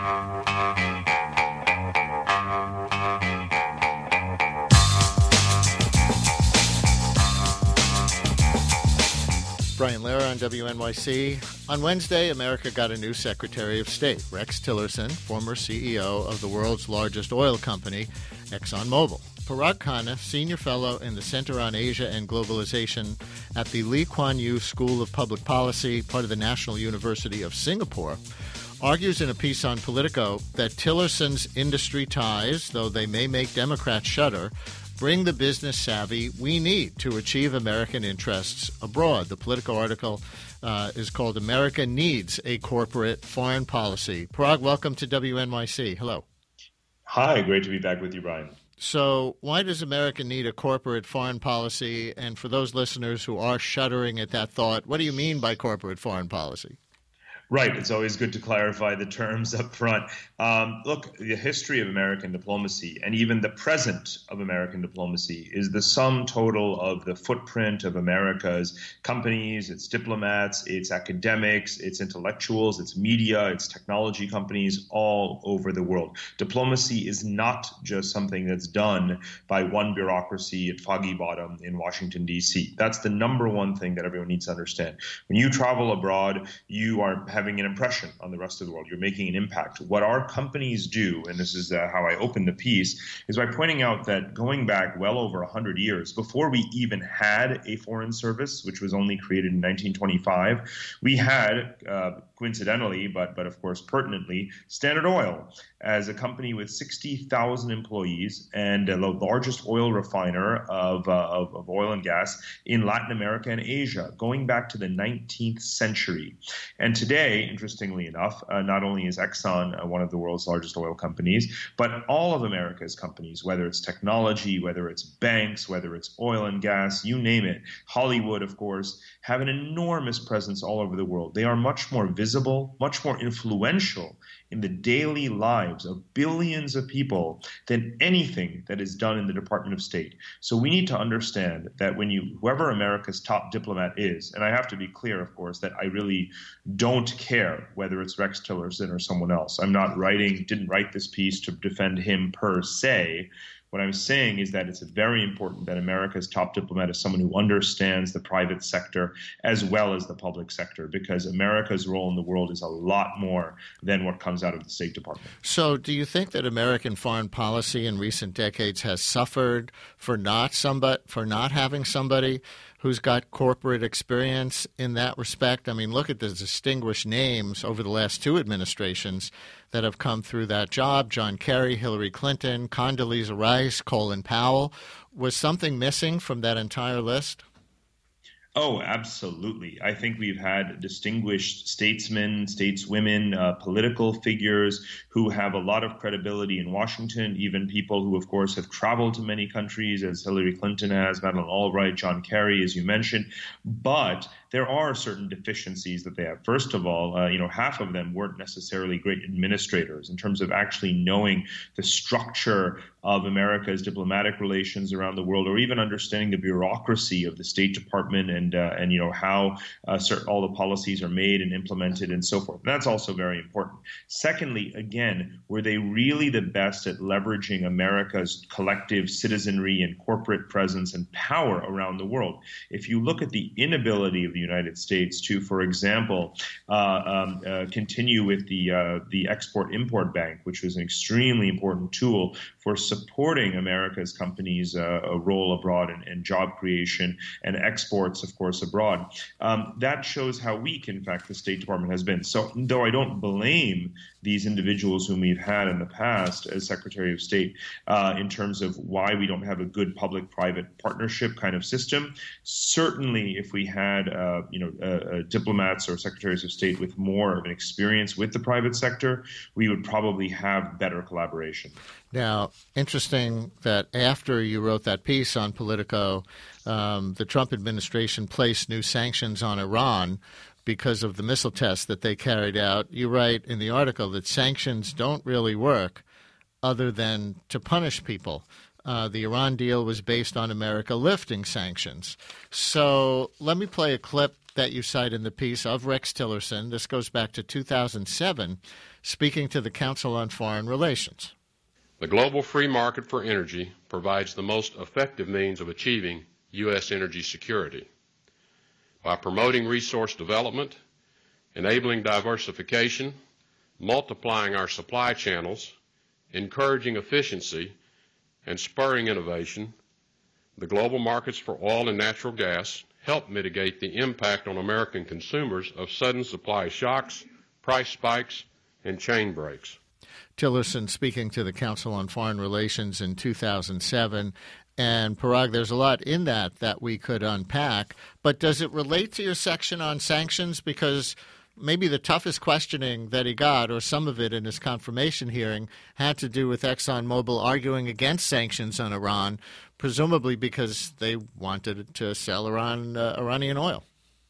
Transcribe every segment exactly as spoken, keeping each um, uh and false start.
Brian Lehrer on W N Y C. On Wednesday, America got a new Secretary of State, Rex Tillerson, former C E O of the world's largest oil company, ExxonMobil. Parag Khanna, senior fellow in the Center on Asia and Globalization at the Lee Kuan Yew School of Public Policy, part of the National University of Singapore, argues in a piece on Politico that Tillerson's industry ties, though they may make Democrats shudder, bring the business savvy we need to achieve American interests abroad. The Politico article uh, is called America Needs a Corporate Foreign Policy. Parag, welcome to W N Y C. Hello. Hi, great to be back with you, Brian. So why does America need a corporate foreign policy? And for those listeners who are shuddering at that thought, what do you mean by corporate foreign policy? Right. It's always good to clarify the terms up front. Um, look, the history of American diplomacy and even the present of American diplomacy is the sum total of the footprint of America's companies, its diplomats, its academics, its intellectuals, its media, its technology companies all over the world. Diplomacy is not just something that's done by one bureaucracy at Foggy Bottom in Washington, D C. That's the number one thing that everyone needs to understand. When you travel abroad, you are having an impression on the rest of the world. You're making an impact. What our companies do, and this is uh, how I open the piece, is by pointing out that going back well over one hundred years, before we even had a foreign service, which was only created in nineteen twenty-five, we had, uh, coincidentally, but, but of course pertinently, Standard Oil as a company with sixty thousand employees and uh, the largest oil refiner of, uh, of, of oil and gas in Latin America and Asia, going back to the nineteenth century. And today, interestingly enough, uh, not only is Exxon uh, one of the world's largest oil companies, but all of America's companies, whether it's technology, whether it's banks, whether it's oil and gas, you name it, Hollywood, of course, have an enormous presence all over the world. They are much more visible, much more influential in the daily lives of billions of people than anything that is done in the Department of State. So we need to understand that when you, whoever America's top diplomat is, and I have to be clear, of course, that I really don't care whether it's Rex Tillerson or someone else. I'm not writing, didn't write this piece to defend him per se. What I'm saying is that it's very important that America's top diplomat is someone who understands the private sector as well as the public sector, because America's role in the world is a lot more than what comes out of the State Department. So do you think that American foreign policy in recent decades has suffered for not somebody, for not having somebody who's got corporate experience in that respect? I mean, look at the distinguished names over the last two administrations that have come through that job: John Kerry, Hillary Clinton, Condoleezza Rice, Colin Powell. Was something missing from that entire list? Oh, absolutely. I think we've had distinguished statesmen, stateswomen, uh, political figures who have a lot of credibility in Washington, even people who, of course, have traveled to many countries, as Hillary Clinton has, Madeleine Albright, John Kerry, as you mentioned. But there are certain deficiencies that they have. First of all, uh, you know, half of them weren't necessarily great administrators in terms of actually knowing the structure of America's diplomatic relations around the world, or even understanding the bureaucracy of the State Department and, uh, and you know, how uh, certain, all the policies are made and implemented and so forth. And that's also very important. Secondly, again, were they really the best at leveraging America's collective citizenry and corporate presence and power around the world? If you look at the inability of the United States to, for example, uh, um, uh, continue with the uh, the Export-Import Bank, which was an extremely important tool for supporting America's companies' uh, role abroad and, and job creation and exports, of course, abroad. Um, that shows how weak, in fact, the State Department has been. So though I don't blame these individuals whom we've had in the past as Secretary of State uh, in terms of why we don't have a good public-private partnership kind of system, certainly if we had uh, you know, uh, uh, diplomats or secretaries of state with more of an experience with the private sector, we would probably have better collaboration. Now, interesting that after you wrote that piece on Politico, um, the Trump administration placed new sanctions on Iran because of the missile tests that they carried out. You write in the article that sanctions don't really work other than to punish people. Uh, the Iran deal was based on America lifting sanctions. So let me play a clip that you cite in the piece of Rex Tillerson. This goes back to two thousand seven, speaking to the Council on Foreign Relations. The global free market for energy provides the most effective means of achieving U S energy security. By promoting resource development, enabling diversification, multiplying our supply channels, encouraging efficiency, and spurring innovation, the global markets for oil and natural gas help mitigate the impact on American consumers of sudden supply shocks, price spikes, and chain breaks. Tillerson speaking to the Council on Foreign Relations in two thousand seven. And, Parag, there's a lot in that that we could unpack. But does it relate to your section on sanctions? Because maybe the toughest questioning that he got, or some of it in his confirmation hearing, had to do with ExxonMobil arguing against sanctions on Iran, presumably because they wanted to sell Iran uh, Iranian oil.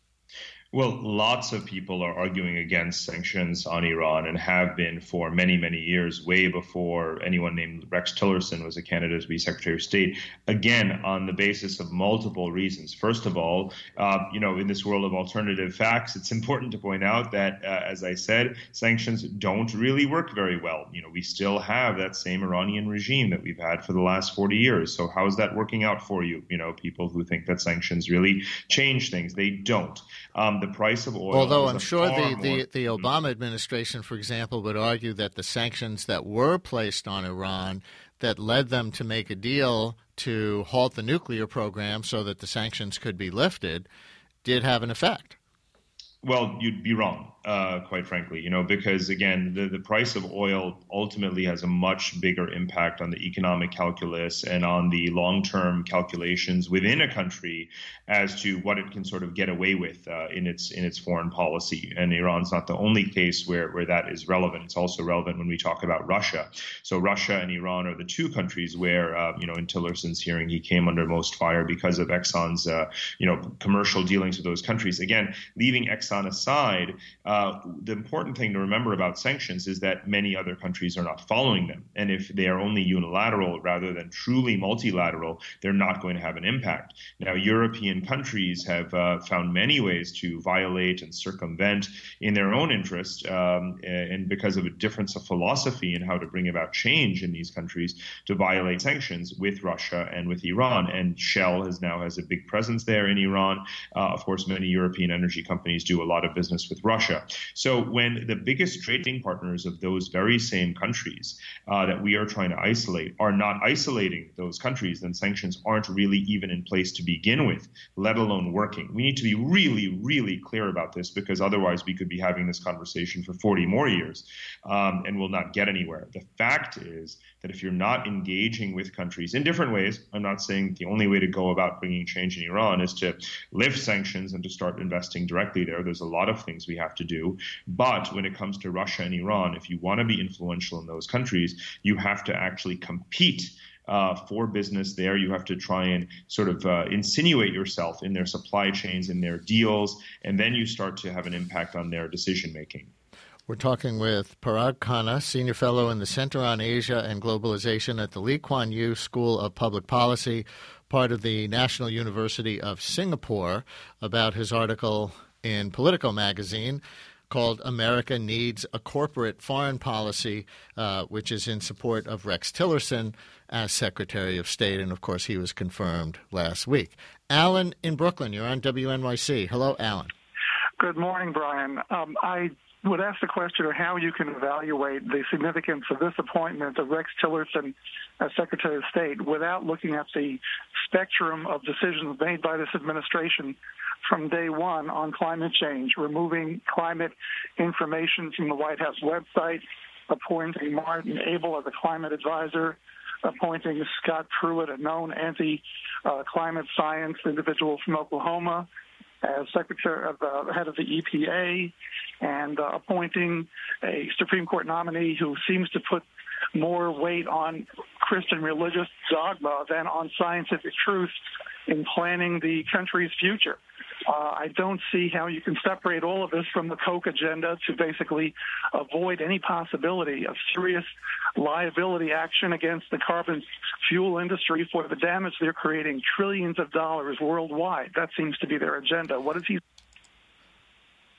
Well, lots of people are arguing against sanctions on Iran and have been for many, many years, way before anyone named Rex Tillerson was a candidate to be Secretary of State, again, on the basis of multiple reasons. First of all, uh, you know, in this world of alternative facts, it's important to point out that, uh, as I said, sanctions don't really work very well. You know, we still have that same Iranian regime that we've had for the last forty years. So how is that working out for you? You know, people who think that sanctions really change things, they don't. Um, the price of oil. Although I'm sure the, the, the Obama administration, for example, would argue that the sanctions that were placed on Iran that led them to make a deal to halt the nuclear program so that the sanctions could be lifted did have an effect. Well, you'd be wrong, uh, quite frankly, you know, because, again, the, the price of oil ultimately has a much bigger impact on the economic calculus and on the long-term calculations within a country as to what it can sort of get away with uh, in its in its foreign policy. And Iran's not the only case where, where that is relevant. It's also relevant when we talk about Russia. So Russia and Iran are the two countries where, uh, you know, in Tillerson's hearing, he came under most fire because of Exxon's, uh, you know, commercial dealings with those countries. Again, leaving Exxon aside, uh, the important thing to remember about sanctions is that many other countries are not following them. And if they are only unilateral rather than truly multilateral, they're not going to have an impact. Now, European countries have uh, found many ways to violate and circumvent in their own interest, um, and because of a difference of philosophy in how to bring about change in these countries, to violate sanctions with Russia and with Iran. And Shell has now has a big presence there in Iran. Uh, of course, many European energy companies do a lot of business with Russia. So when the biggest trading partners of those very same countries uh, that we are trying to isolate are not isolating those countries, then sanctions aren't really even in place to begin with, let alone working. We need to be really, really clear about this, because otherwise we could be having this conversation for forty more years um, and will not get anywhere. The fact is that if you're not engaging with countries in different ways, I'm not saying the only way to go about bringing change in Iran is to lift sanctions and to start investing directly there. There's a lot of things we have to do. But when it comes to Russia and Iran, if you want to be influential in those countries, you have to actually compete Uh, for business there. You have to try and sort of uh, insinuate yourself in their supply chains, in their deals, and then you start to have an impact on their decision making. We're talking with Parag Khanna, Senior Fellow in the Center on Asia and Globalization at the Lee Kuan Yew School of Public Policy, part of the National University of Singapore, about his article in Politico magazine called America Needs a Corporate Foreign Policy, uh, which is in support of Rex Tillerson as Secretary of State. And, of course, he was confirmed last week. Alan in Brooklyn, you're on W N Y C. Hello, Alan. Good morning, Brian. Um, I would ask the question of how you can evaluate the significance of this appointment of Rex Tillerson as Secretary of State without looking at the spectrum of decisions made by this administration from day one on climate change, removing climate information from the White House website, appointing Martin Abel as a climate advisor, appointing Scott Pruitt, a known anti-climate uh, science individual from Oklahoma, as Secretary of the uh, head of the E P A, and uh, appointing a Supreme Court nominee who seems to put more weight on Christian religious dogma than on scientific truth in planning the country's future. Uh, I don't see how you can separate all of this from the Koch agenda to basically avoid any possibility of serious liability action against the carbon fuel industry for the damage they're creating, trillions of dollars worldwide. That seems to be their agenda. What is he?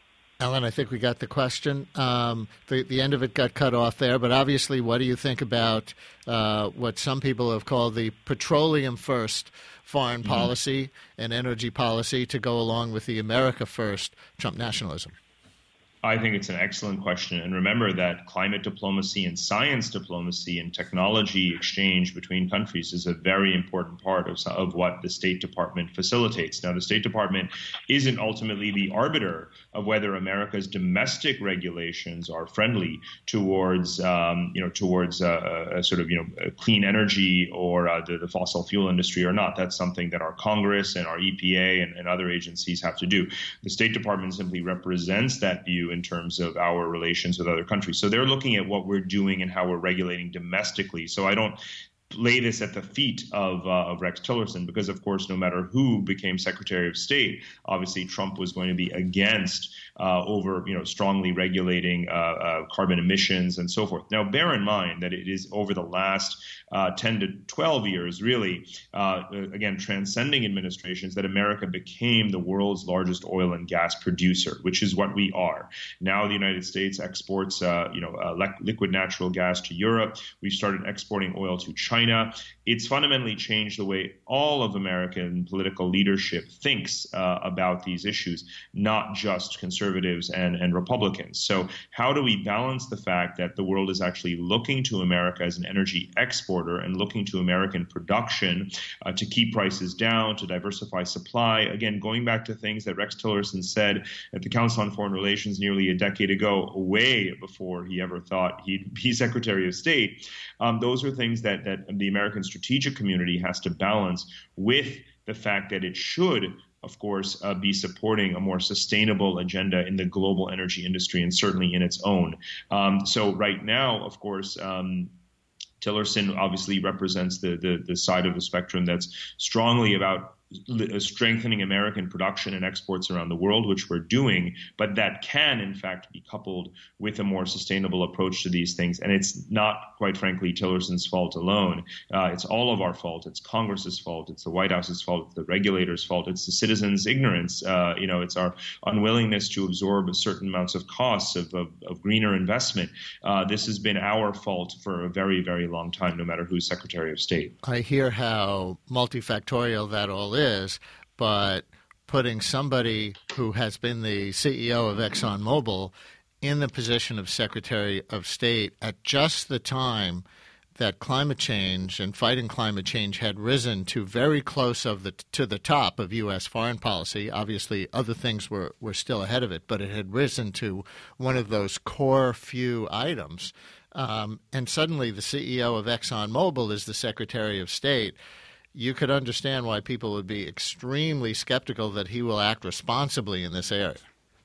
Ellen, I think we got the question. Um, the, the end of it got cut off there, but obviously, what do you think about uh, what some people have called the petroleum first foreign mm-hmm. policy and energy policy to go along with the America first Trump nationalism? I think it's an excellent question. And remember that climate diplomacy and science diplomacy and technology exchange between countries is a very important part of, of what the State Department facilitates. Now, the State Department isn't ultimately the arbiter of whether America's domestic regulations are friendly towards, um, you know, towards uh, a sort of, you know, clean energy or uh, the, the fossil fuel industry or not. That's something that our Congress and our E P A and, and other agencies have to do. The State Department simply represents that view in terms of our relations with other countries. So they're looking at what we're doing and how we're regulating domestically. So I don't lay this at the feet of, uh, of Rex Tillerson because, of course, no matter who became Secretary of State, obviously Trump was going to be against uh, over, you know, strongly regulating uh, uh, carbon emissions and so forth. Now, bear in mind that it is over the last uh, ten to twelve years, really, uh, again, transcending administrations, that America became the world's largest oil and gas producer, which is what we are. Now the United States exports, uh, you know, uh, le- liquid natural gas to Europe. We've started exporting oil to China. It's fundamentally changed the way all of American political leadership thinks uh, about these issues, not just conservatives and, and Republicans. So how do we balance the fact that the world is actually looking to America as an energy exporter and looking to American production uh, to keep prices down, to diversify supply? Again, going back to things that Rex Tillerson said at the Council on Foreign Relations nearly a decade ago, way before he ever thought he'd be Secretary of State. Um, those are things that, that the American strategic community has to balance with the fact that it should, of course, uh, be supporting a more sustainable agenda in the global energy industry and certainly in its own. Um, so right now, of course, um, Tillerson obviously represents the, the the side of the spectrum that's strongly about strengthening American production and exports around the world, which we're doing, but that can, in fact, be coupled with a more sustainable approach to these things. And it's not, quite frankly, Tillerson's fault alone. Uh, it's all of our fault. It's Congress's fault. It's the White House's fault. It's the regulators' fault. It's the citizens' ignorance. Uh, you know, it's our unwillingness to absorb certain amounts of costs of, of, of greener investment. Uh, this has been our fault for a very, very long time, no matter who's Secretary of State. I hear how multifactorial that all is. is, but putting somebody who has been the C E O of ExxonMobil in the position of Secretary of State at just the time that climate change and fighting climate change had risen to very close of the to the top of U S foreign policy. Obviously, other things were, were still ahead of it, but it had risen to one of those core few items. Um, and suddenly the C E O of ExxonMobil is the Secretary of State. You could understand why people would be extremely skeptical that he will act responsibly in this area.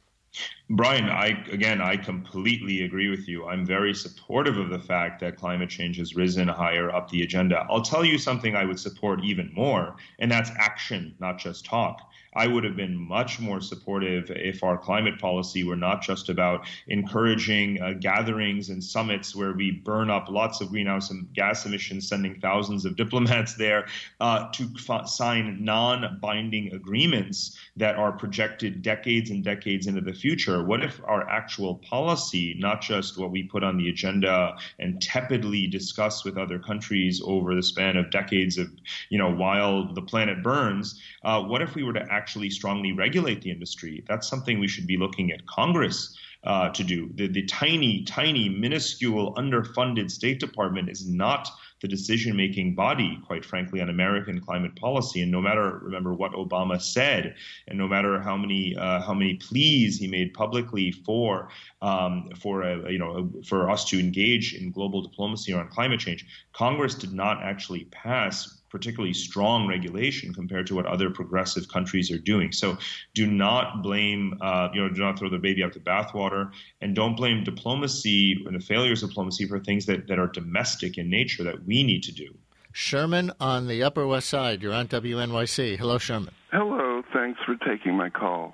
Brian, I again, I completely agree with you. I'm very supportive of the fact that climate change has risen higher up the agenda. I'll tell you something I would support even more, and that's action, not just talk. I would have been much more supportive if our climate policy were not just about encouraging uh, gatherings and summits where we burn up lots of greenhouse gas emissions, sending thousands of diplomats there uh, to f- sign non-binding agreements that are projected decades and decades into the future. What if our actual policy, not just what we put on the agenda and tepidly discuss with other countries over the span of decades of, you know, while the planet burns, uh, what if we were to actually strongly regulate the industry? That's something we should be looking at Congress uh, to do. The, the tiny, tiny, minuscule, underfunded State Department is not the decision-making body, quite frankly, on American climate policy. And no matter, remember, what Obama said, and no matter how many uh, how many pleas he made publicly for um, for a, you know for us to engage in global diplomacy around climate change, Congress did not actually pass particularly strong regulation compared to what other progressive countries are doing. So do not blame, uh, you know, do not throw the baby out the bathwater, and don't blame diplomacy and the failures of diplomacy for things that, that are domestic in nature that we need to do. Sherman on the Upper West Side. You're on W N Y C. Hello, Sherman. Hello. Thanks for taking my call.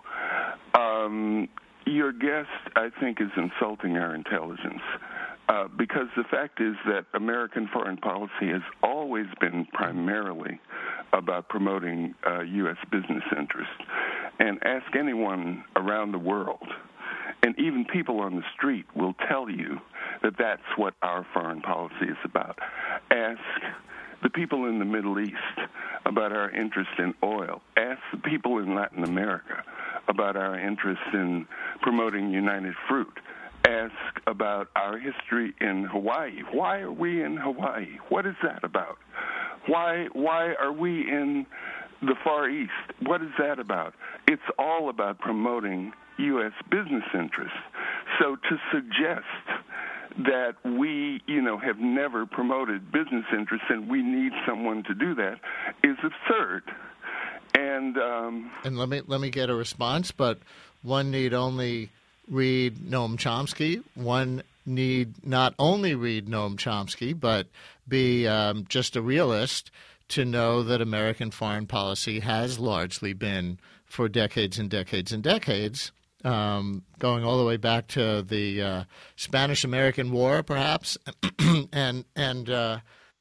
Um, your guest, I think, is insulting our intelligence. Uh, because the fact is that American foreign policy has always been primarily about promoting uh, U S business interests. And ask anyone around the world, And even people on the street will tell you that that's what our foreign policy is about. Ask the people in the Middle East about our interest in oil. Ask the people in Latin America about our interest in promoting United Fruit. Ask about our history in Hawaii. Why are we in Hawaii? What is that about? Why why are we in the Far East? What is that about? It's all about promoting U S business interests. So to suggest that we, you know, have never promoted business interests and we need someone to do that is absurd. And um, and let me let me get a response, but one need only read Noam Chomsky. One need not only read Noam Chomsky, but be um, just a realist to know that American foreign policy has largely been, for decades and decades and decades, um, going all the way back to the uh, Spanish-American War, perhaps, and and uh,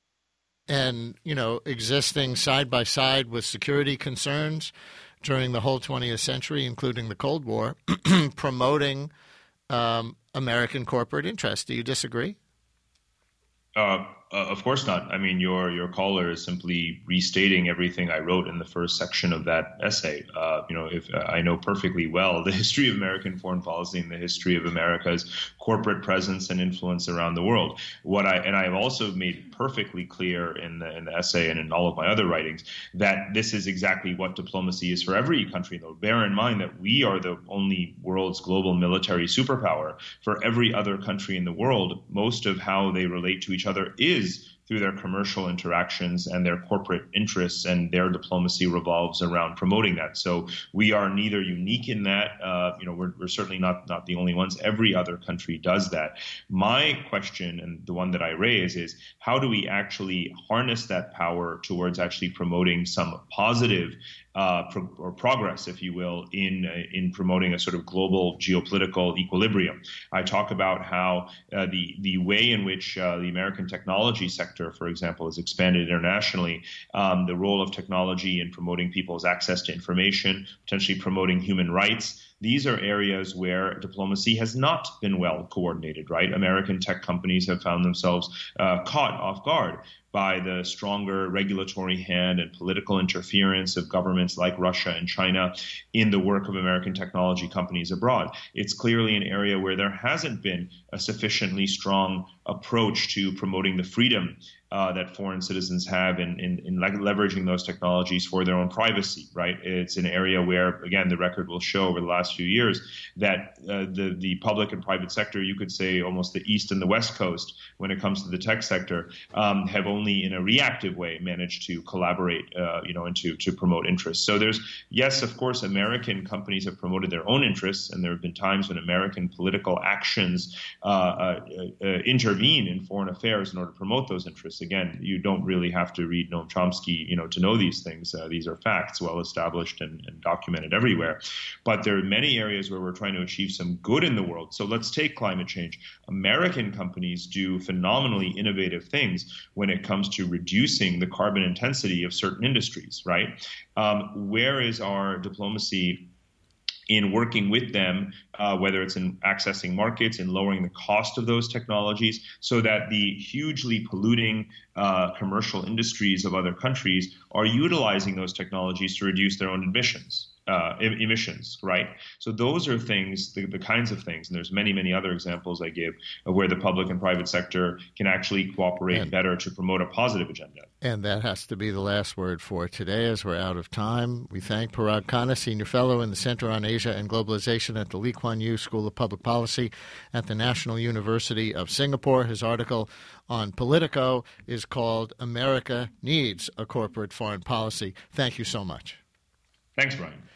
and you know, existing side by side with security concerns during the whole twentieth century, including the Cold War, promoting um, American corporate interests. Do you disagree? Uh, uh, of course not. I mean, your your caller is simply restating everything I wrote in the first section of that essay. Uh, you know, if uh, I know perfectly well the history of American foreign policy and the history of America's corporate presence and influence around the world. What I and I have also made perfectly clear in the in the essay and in all of my other writings that this is exactly what diplomacy is for every country. Though, bear in mind that we are the only world's global military superpower. For every other country in the world, most of how they relate to each other is through their commercial interactions and their corporate interests, and their diplomacy revolves around promoting that. So we are neither unique in that, uh, you know, we're, we're certainly not, not the only ones. Every other country does that. My question, and the one that I raise, is how do we actually harness that power towards actually promoting some positive Uh, pro- or progress, if you will, in uh, in promoting a sort of global geopolitical equilibrium. I talk about how uh, the the way in which uh, the American technology sector, for example, has expanded internationally, um, the role of technology in promoting people's access to information, potentially promoting human rights. These are areas where diplomacy has not been well coordinated, right? American tech companies have found themselves uh, caught off guard by the stronger regulatory hand and political interference of governments like Russia and China in the work of American technology companies abroad. It's clearly an area where there hasn't been a sufficiently strong approach to promoting the freedom Uh, that foreign citizens have in, in, in leveraging those technologies for their own privacy, right? It's an area where, again, the record will show over the last few years that uh, the, the public and private sector, you could say almost the East and the West Coast, when it comes to the tech sector, um, have only in a reactive way managed to collaborate, uh, you know, and to, to promote interests. So there's, yes, of course, American companies have promoted their own interests, and there have been times when American political actions uh, uh, uh, intervene in foreign affairs in order to promote those interests. Again, you don't really have to read Noam Chomsky, you know, to know these things. Uh, these are facts, well established and, and documented everywhere. But there are many areas where we're trying to achieve some good in the world. So let's take climate change. American companies do phenomenally innovative things when it comes to reducing the carbon intensity of certain industries, right? Um, where is our diplomacy in working with them, uh, whether it's in accessing markets and lowering the cost of those technologies, so that the hugely polluting uh, commercial industries of other countries are utilizing those technologies to reduce their own emissions? Uh, emissions, right? So those are things, the, the kinds of things, and there's many, many other examples I give of where the public and private sector can actually cooperate and, better to promote a positive agenda. And that has to be the last word for today, as we're out of time. We thank Parag Khanna, Senior Fellow in the Center on Asia and Globalization at the Lee Kuan Yew School of Public Policy at the National University of Singapore. His article on Politico is called America Needs a Corporate Foreign Policy. Thank you so much. Thanks, Brian.